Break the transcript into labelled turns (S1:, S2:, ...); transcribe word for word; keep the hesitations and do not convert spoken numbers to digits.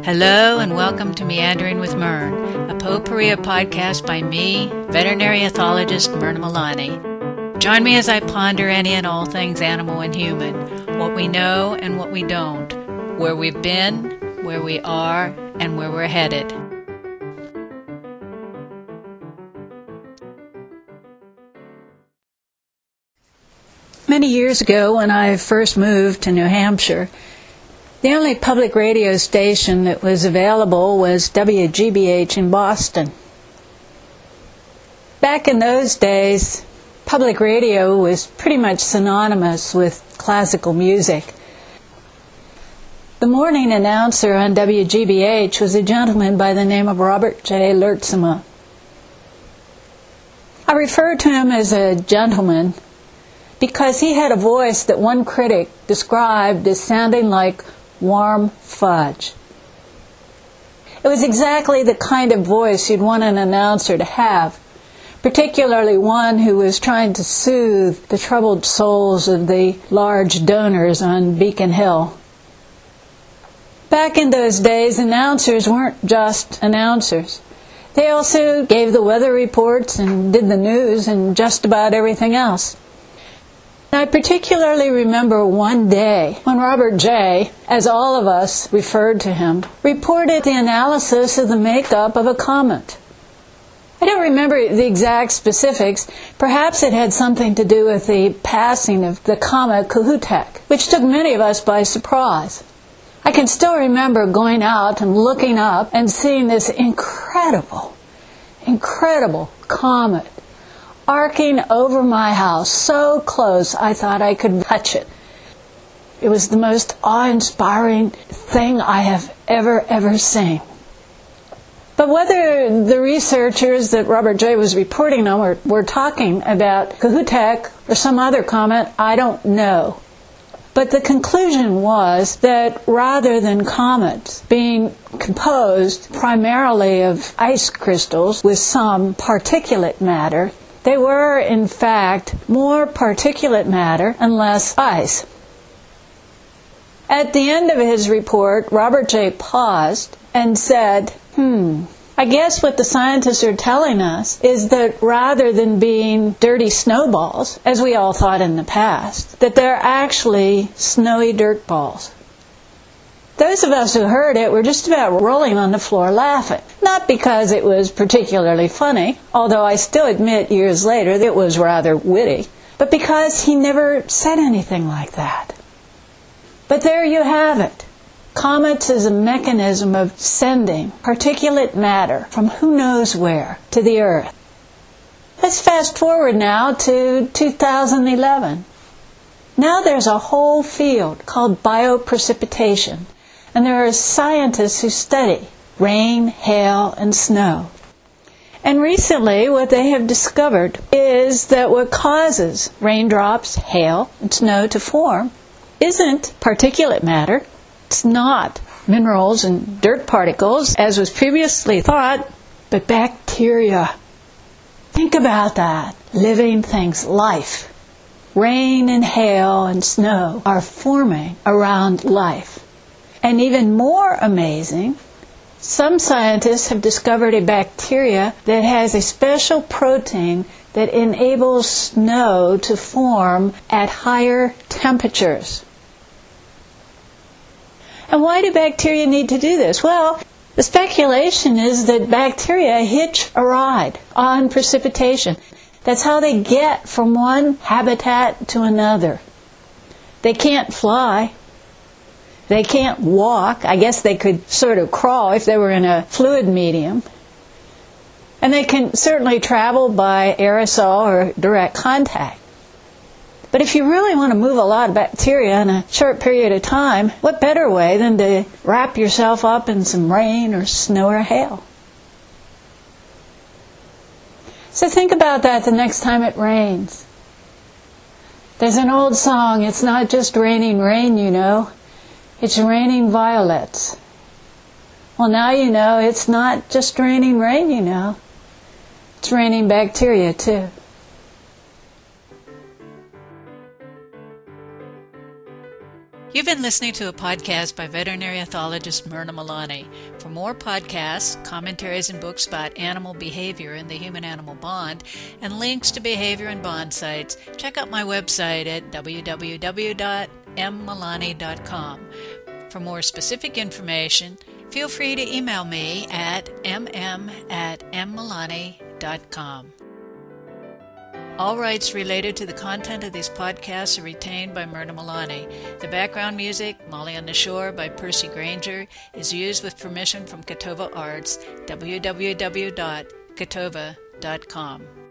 S1: Hello and welcome to Meandering with Mern, a potpourri podcast by me, veterinary ethologist Myrna Milani. Join me as I ponder any and all things animal and human, what we know and what we don't, where we've been, where we are, and where we're headed. Many years ago, when I first moved to New Hampshire, the only public radio station that was available was W G B H in Boston. Back in those days, public radio was pretty much synonymous with classical music. The morning announcer on W G B H was a gentleman by the name of Robert J. Lertsema. I refer to him as a gentleman because he had a voice that one critic described as sounding like warm fudge. It was exactly the kind of voice you'd want an announcer to have, particularly one who was trying to soothe the troubled souls of the large donors on Beacon Hill. Back in those days, announcers weren't just announcers. They also gave the weather reports and did the news and just about everything else. I particularly remember one day when Robert J., as all of us referred to him, reported the analysis of the makeup of a comet. I don't remember the exact specifics. Perhaps it had something to do with the passing of the comet Kohoutek, which took many of us by surprise. I can still remember going out and looking up and seeing this incredible, incredible comet arcing over my house so close I thought I could touch it. It was the most awe-inspiring thing I have ever, ever seen. But whether the researchers that Robert J. was reporting on were, were talking about Kohoutek or some other comet, I don't know. But the conclusion was that rather than comets being composed primarily of ice crystals with some particulate matter, they were, in fact, more particulate matter and less ice. At the end of his report, Robert J. paused and said, hmm, I guess what the scientists are telling us is that rather than being dirty snowballs, as we all thought in the past, that they're actually snowy dirt balls. Those of us who heard it were just about rolling on the floor laughing. Not because it was particularly funny, although I still admit years later that it was rather witty, but because he never said anything like that. But there you have it. Comets is a mechanism of sending particulate matter from who knows where to the Earth. Let's fast forward now to two thousand eleven. Now there's a whole field called bioprecipitation. And there are scientists who study rain, hail, and snow. And recently, what they have discovered is that what causes raindrops, hail, and snow to form isn't particulate matter. It's not minerals and dirt particles, as was previously thought, but bacteria. Think about that. Living things, life. Rain and hail and snow are forming around life. And even more amazing, some scientists have discovered a bacteria that has a special protein that enables snow to form at higher temperatures. And why do bacteria need to do this? Well, the speculation is that bacteria hitch a ride on precipitation. That's how they get from one habitat to another. They can't fly. They can't walk. I guess they could sort of crawl if they were in a fluid medium. And they can certainly travel by aerosol or direct contact. But if you really want to move a lot of bacteria in a short period of time, what better way than to wrap yourself up in some rain or snow or hail? So think about that the next time it rains. There's an old song, it's not just raining rain, you know. It's raining violets. Well, now you know it's not just raining rain, you know. It's raining bacteria, too.
S2: You've been listening to a podcast by veterinary ethologist Myrna Malani. For more podcasts, commentaries, and books about animal behavior and the human-animal bond, and links to behavior and bond sites, check out my website at w w w dot m malani dot com. For more specific information, feel free to email me at m m at m malani dot com. All rights related to the content of these podcasts are retained by Myrna Malani. The background music, Molly on the Shore by Percy Granger, is used with permission from Catova Arts, w w w dot catova dot com.